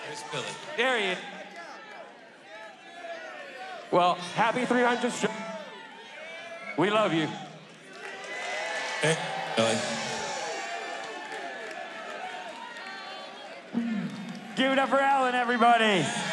Where's Billy? There he is. Well, happy 300th show. We love you. Hey, Billy. Give it up for Alan, everybody.